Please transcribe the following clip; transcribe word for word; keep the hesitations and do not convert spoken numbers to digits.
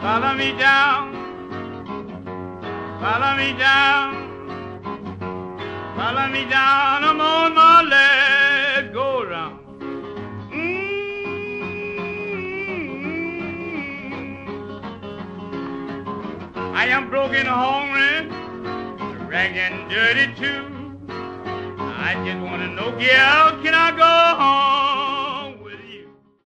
Follow me down, follow me down, follow me down, I'm on my leg, go round. Mm-hmm. I am broken, hungry, ragged and dirty too. I just want to know, girl, can I go home?